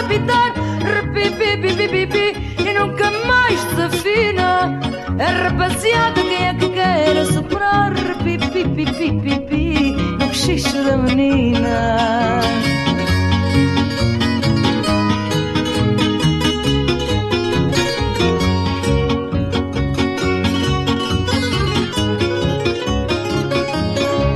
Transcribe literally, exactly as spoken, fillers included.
apitar, repipipipipipi, e nunca mais desafina. A rapaziada, quem é que quer superar, repipipipipipi, no cochicho da menina.